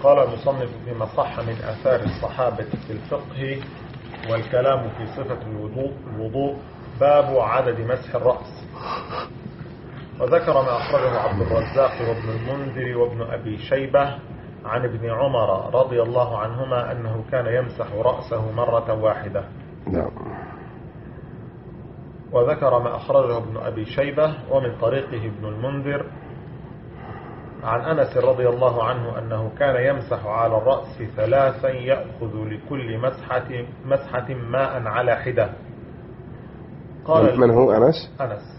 قال المصنف فيما صح من آثار الصحابة في الفقه والكلام في صفة الوضوء باب عدد مسح الرأس. وذكر ما أخرجه عبد الرزاق وابن المنذر وابن أبي شيبة عن ابن عمر رضي الله عنهما أنه كان يمسح رأسه مرة واحدة. نعم. وذكر ما أخرجه ابن أبي شيبة ومن طريقه ابن المنذر عن أنس رضي الله عنه أنه كان يمسح على الرأس 3 يأخذ لكل مسحة ماء على حدة. قال من هو أنس؟ أنس.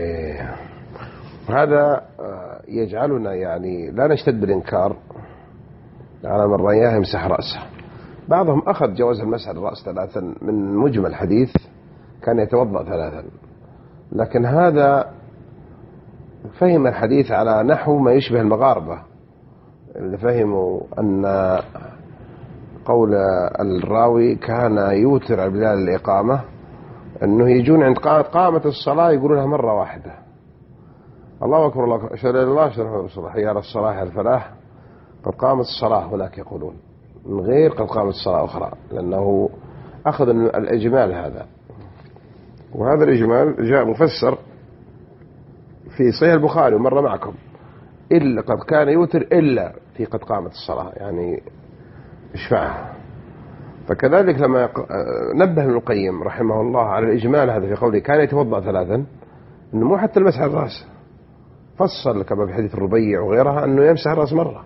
هذا يجعلنا يعني لا نشتد بالإنكار على من رأيه يمسح رأسه. بعضهم أخذ جواز المسح الرأس 3 من مجمل حديث كان يتوضأ 3، لكن هذا فهم الحديث على نحو ما يشبه المغاربة اللي فهموا أن قول الراوي كان يوتر بلال الإقامة أنه يجون عند قامة الصلاة يقولونها مرة واحدة: الله أكبر الله أكبر أشهد أن لا إله إلا الله حي على الصلاة على الفلاح قد قامت الصلاة. هناك يقولون من غير قد قامت الصلاة أخرى، لأنه أخذ الإجمال هذا. وهذا الإجمال جاء مفسر في صحيح البخاري ومر معكم: إلا قد كان يوتر إلا في قد قامت الصلاة، يعني اشفعها. فكذلك لما نبه ابن القيم رحمه الله على الإجمال هذا في قوله كان يتوضأ 3، إنه مو حتى المسح الرأس، فصل كما في حديث الربيع وغيرها أنه يمسح الرأس مرة.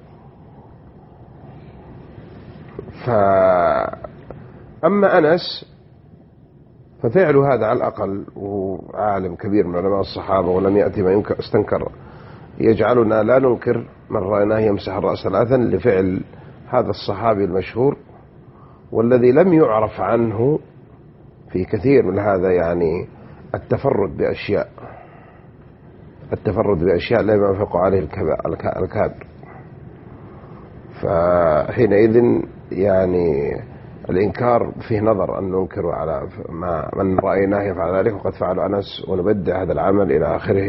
أما أنس ففعل هذا على الأقل، وعالم كبير من علماء الصحابة ولم يأتي ما استنكر، يجعلنا لا ننكر من رأيناه يمسح الرأس 3 لفعل هذا الصحابي المشهور، والذي لم يعرف عنه في كثير من هذا يعني التفرد بأشياء لا يوافق عليه الكابر. فحينئذ يعني الإنكار فيه نظر أن ننكر على ما من رأيناه يفعل ذلك وقد فعل أنس، ونبدأ هذا العمل إلى آخره.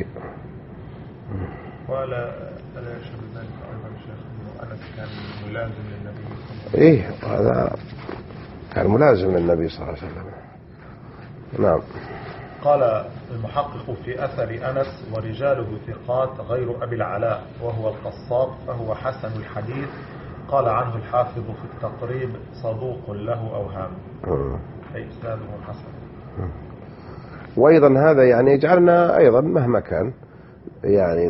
ولا يشهد ذلك أيضا شيخ أنه أنس كان ملازم للنبي صلى الله عليه وسلم؟ هذا كان ملازم للنبي صلى الله عليه وسلم. نعم. قال المحقق في أثر أنس: ورجاله ثقات غير أبي العلاء وهو القصاب فهو حسن الحديث. قال عنه الحافظ في التقريب: صدوق له أوهام، أي إسناده حسن. وأيضا هذا يعني يجعلنا أيضا مهما كان يعني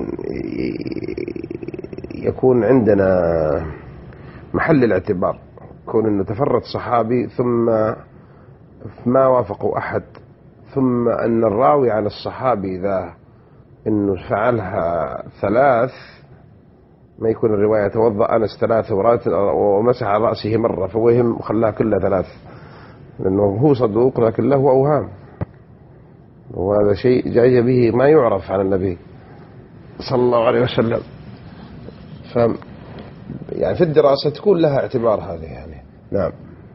يكون عندنا محل الاعتبار، كون أنه تفرد صحابي ثم ما وافقوا أحد، ثم أن الراوي عن الصحابي ذا أنه فعلها 3، ما يكون الرواية توضأ أنس 3 ومسح على رأسه مرة فوهم وخلاها كلها 3، لأنه هو صدوق لكن له أوهام، وهذا شيء جاء به ما يعرف عن النبي صلى الله عليه وسلم. يعني في الدراسة تكون لها اعتبار هذه يعني. نعم.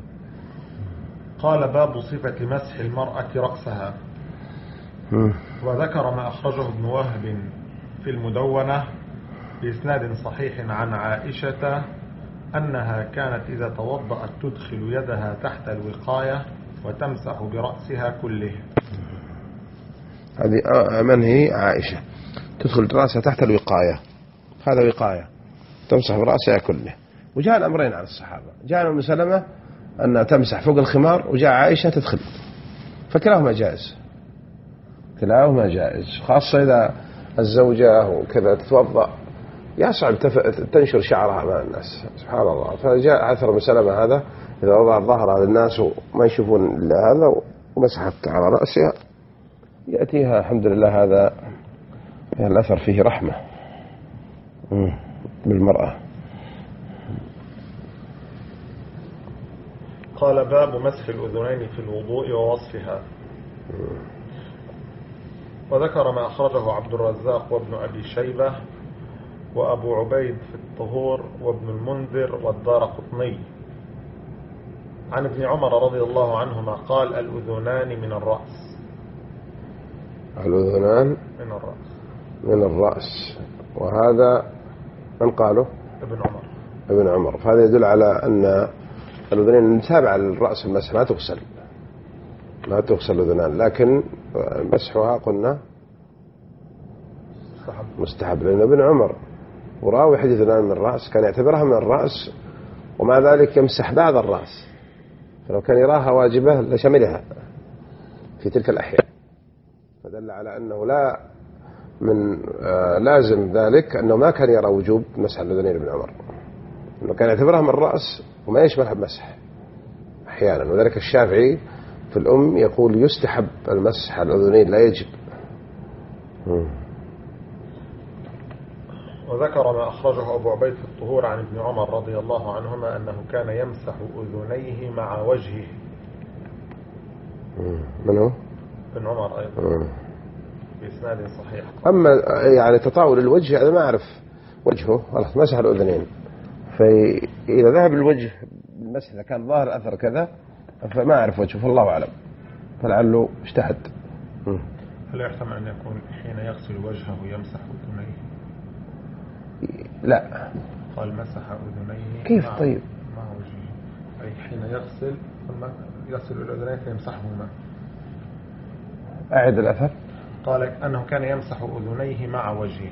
قال: باب صفة مسح المرأة رأسها. وذكر ما أخرجه ابن وهب في المدونة بإسناد صحيح عن عائشة أنها كانت إذا توضأت تدخل يدها تحت الوقاية وتمسح برأسها كله. هذه من هي؟ عائشة تدخل رأسها تحت الوقاية، هذا وقاية، تمسح برأسها كله. وجاء الأمرين على الصحابة، جاء أم سلمة أنها تمسح فوق الخمار، وجاء عائشة تدخل، فكلاهما جائز، كلاهما جائز، خاصة إذا الزوجة وكذا تتوضأ يصعب تنشر شعرها مع الناس، سبحان الله. فجاء أثر أم سلمة هذا إذا وضع الظهر على الناس وما يشوفون إلا هذا ومسحت على رأسها يأتيها الحمد لله. هذا الأثر فيه رحمة بالمرأة. قال: باب مسح الأذنين في الوضوء ووصفها. وذكر ما أخرجه عبد الرزاق وابن أبي شيبة وأبو عبيد في الطهور وابن المنذر والدارقطني عن ابن عمر رضي الله عنهما قال: الأذنان من الرأس. الأذنان من الرأس. وهذا من قاله؟ ابن عمر. ابن عمر، فهذا يدل على أن الأذنين تابعة للرأس المسح ما تغسل الأذنان، لكن مسحها قلنا مستحب، لأن ابن عمر وراوي حديث الآن من الرأس كان يعتبرها من الرأس ومع ذلك يمسح بعض الرأس، فلو كان يراها واجبة لشملها في تلك الأحيان، فدل على أنه لا من لازم ذلك أنه ما كان يرى وجوب مسح الأذنين ابن عمر، أنه كان يعتبرها من الرأس وما يشملها بمسح أحيانا. وذلك الشافعي في الأم يقول يستحب المسح على الأذنين لا يجب. وذكر ما أخرجه أبو عبيد في الطهور عن ابن عمر رضي الله عنهما أنه كان يمسح أذنيه مع وجهه. من هو؟ ابن عمر أيضا بإسناد صحيح. أما يعني تطاول الوجه هذا ما أعرف وجهه، خلاص مسح الأذنين، فإذا ذهب الوجه بالمسح إذا كان ظاهر أثر كذا فما أعرف وجهه، فالله أعلم، فلعله اجتهد. هل يحتمل أن يكون حين يغسل وجهه يمسح أذنيه؟ لا، قال مسح أذنيه كيف طيب مع وجهه، أي حين يغسل ثم يغسل الأذنين فيمسحهما. أعد الأثر. قال أنه كان يمسح أذنيه مع وجهه،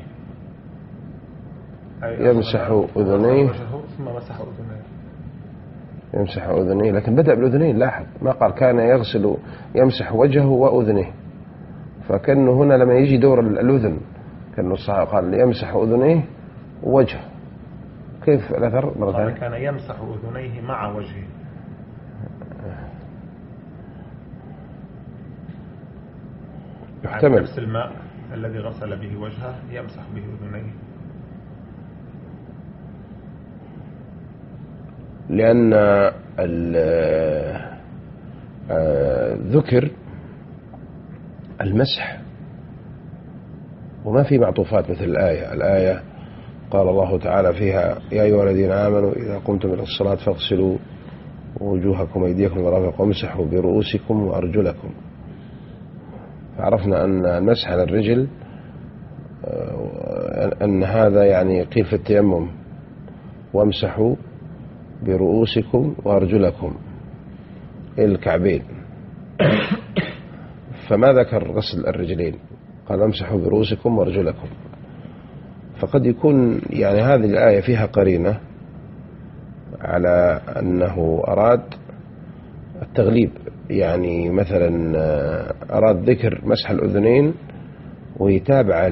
يمسح أذنيه ثم مسح أذنيه، يمسح أذنيه، لكن بدأ بالأذنين، لاحظ ما قال كان يغسل يمسح وجهه وأذنيه، فكأنه هنا لما يجي دور الأذن كأنه الصحابة قال يمسح أذنيه ووجهه. كيف الأثر مرة ثانية؟ كان يمسح أذنيه مع وجهه. يحتمل نفس الماء الذي غسل به وجهه يمسح به أذنيه، لأن ذكر المسح وما في معطوفات مثل الآية قال الله تعالى فيها يا أيها الذين آمنوا إذا قمتم إلى الصلاة فاغسلوا وجوهكم وأيديكم المرافق وامسحوا برؤوسكم وأرجلكم. فعرفنا أن المسح على الرجل أن هذا يعني قيل في التيمم وامسحوا برؤوسكم وأرجلكم إلى الكعبين، فما ذكر غسل الرجلين، قال امسحوا برؤوسكم وأرجلكم. فقد يكون يعني هذه الآية فيها قرينة على أنه أراد التغليب، يعني مثلا أراد ذكر مسح الأذنين ويتابع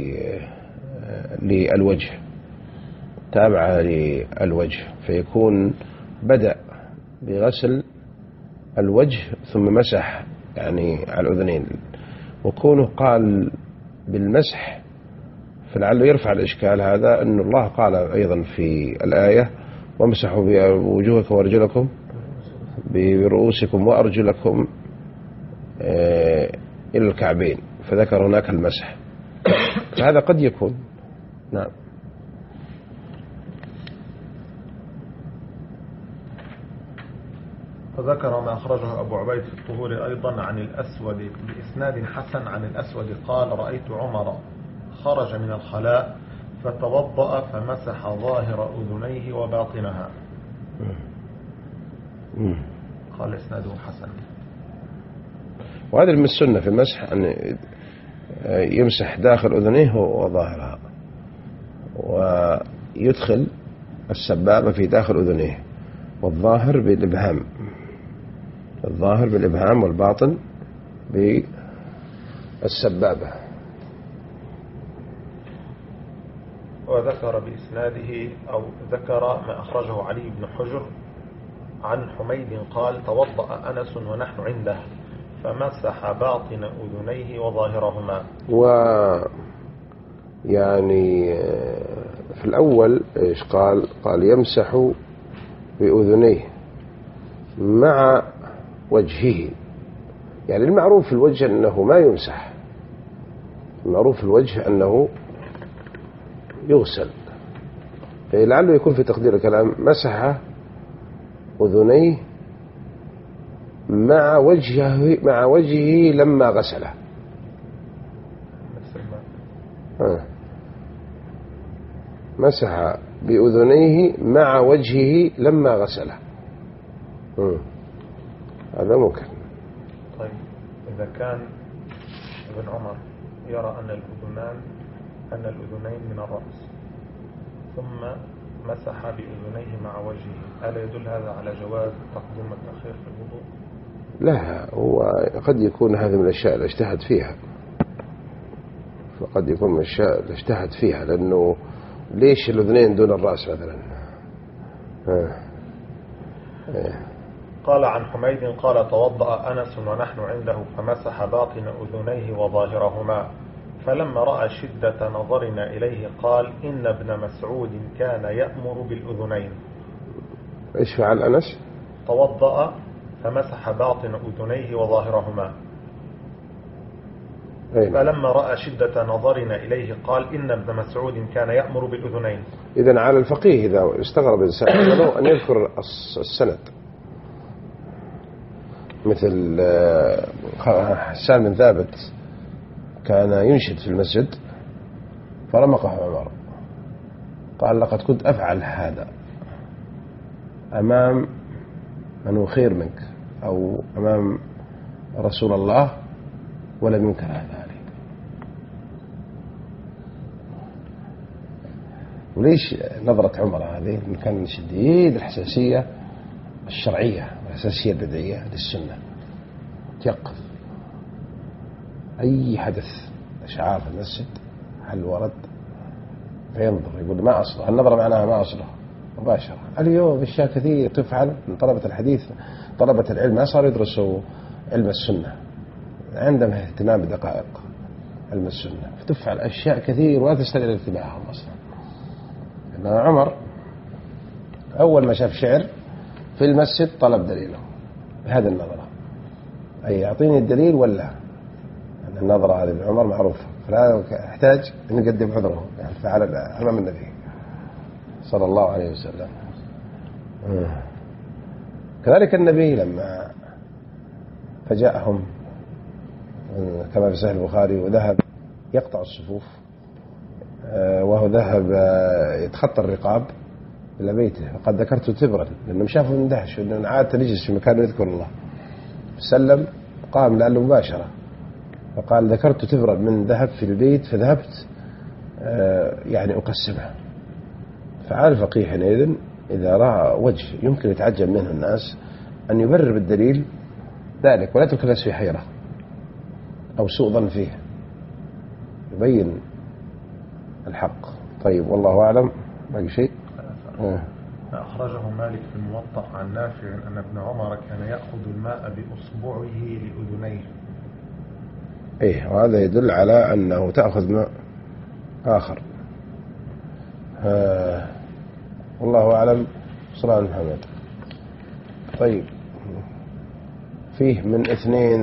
للوجه، تابع للوجه، فيكون بدأ بغسل الوجه ثم مسح يعني على الأذنين، وكونه قال بالمسح فلعله يرفع الإشكال هذا، أن الله قال أيضا في الآية وامسحوا بوجوهكم وأرجلكم برؤوسكم وأرجلكم إلى الكعبين، فذكر هناك المسح، فهذا قد يكون. نعم. وذكر ما أخرجه أبو عبيد في الطهور أيضا عن الأسود بإسناد حسن عن الأسود قال رأيت عمر خرج من الخلاء فتوضأ فمسح ظاهر أذنيه وباطنها. قال إسناده حسن. وهذا من السنة في المسح أن يمسح داخل أذنيه وظاهرها، ويدخل السبابة في داخل أذنيه، والظاهر بالإبهام، الظاهر بالإبهام والباطن بالسبابة. وذكر بإسناده أو ذكر ما أخرجه علي بن حجر عن حميد قال توضأ أنس ونحن عنده فمسح باطن أذنيه وظاهرهما. يعني في الأول إيش قال يمسح بأذنيه مع وجهه، يعني المعروف في الوجه أنه ما يمسح، المعروف في الوجه أنه يغسل، لعله يكون في تقدير الكلام مسح أذنيه مع وجهه لما غسله. مسح بأذنيه مع وجهه لما غسله. هذا ممكن. طيب إذا كان ابن عمر يرى أن الأذنين من الرأس ثم مسح بأذنيه مع وجهه، ألا يدل هذا على جواز تقديم التأخير في الوضوء؟ لا، هو قد يكون هذا من الأشياء اللي اجتهد فيها، فقد يكون من الأشياء اللي اجتهد فيها، لأنه ليش الأذنين دون الرأس مثلا؟ قال عن حميد قال توضأ أنس ونحن عنده فمسح باطن أذنيه وظاهرهما، فلما رأى شدة نظرنا إليه قال إن ابن مسعود كان يأمر بالأذنين. إيش فعل أنس؟ توضأ فمسح باطن أذنيه وظاهرهما، فلما رأى شدة نظرنا إليه قال إن ابن مسعود كان يأمر بالأذنين. إذن على الفقيه إذا استغرب الإنسان ولو أن يذكر السند، مثل حسان بن ثابت كان ينشد في المسجد فرمقه عمر قال لقد كنت أفعل هذا أمام من هو خير منك أو أمام رسول الله ولم ينكر هذا عليك. وليش نظرة عمر هذه؟ كان شديد الحساسية الشرعية والحساسية البدعية للسنة، يقف أي حدث إشعار في المسجد هل ورد فينظر يقول ما أصله، النظرة معناها ما أصله مباشرة. اليوم أشياء كثير تفعل من طلبة الحديث، طلبة العلم ما صاروا يدرسوا علم السنة، عندهم اهتمام بدقائق علم السنة، فتفعل أشياء كثير ولا تستدعي انتباههم أصلا. إن عمر أول ما شاف شعر في المسجد طلب دليله بهذه النظرة، أي يعطيني الدليل ولا النظرة هذه لعمر معروفة، فلا يحتاج أن يقدم عذره يعني فعل أمام النبي صلى الله عليه وسلم. كذلك النبي لما فجاءهم كما في صحيح البخاري وذهب يقطع الصفوف وهو ذهب يتخطى الرقاب إلى بيته، فقد ذكرت تبرا لأنه شافوا من دهش وأنه عادة نجلس في مكان يذكر الله، سلم قام لأنه مباشرة فقال ذكرت تبرا من ذهب في البيت فذهبت يعني أقسمها. فعال الفقيه حينئذ إذا رأى وجه يمكن يتعجب منه الناس أن يبرر بالدليل ذلك ولا تكلس في حيرة أو سوء ظن فيه، يبين الحق. طيب والله أعلم. باقي شيء؟ أخرجه مالك في الموطأ عن نافع أن ابن عمر كان يأخذ الماء بأصبعه لأذنيه. إيه، وهذا يدل على أنه تأخذ ماء آخر. والله أعلم. صلى الله عليه وسلم. طيب فيه من 2